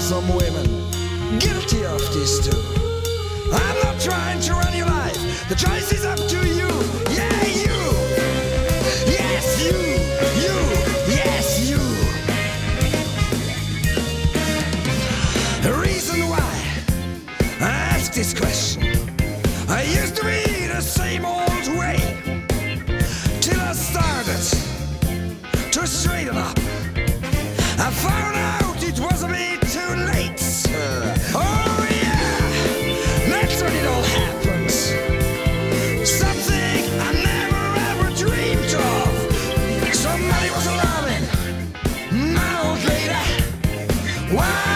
some women guilty of this too. I'm not trying to run your life. The choice is up to you. Yeah, you. Yes, you. Yes, you. The reason why I ask this question, I used to be the same old way, till I started to straighten up. I found out it was a bit too late. Oh yeah, that's when it all happened. Something I never ever dreamed of. Somebody was loving my old lady. Why?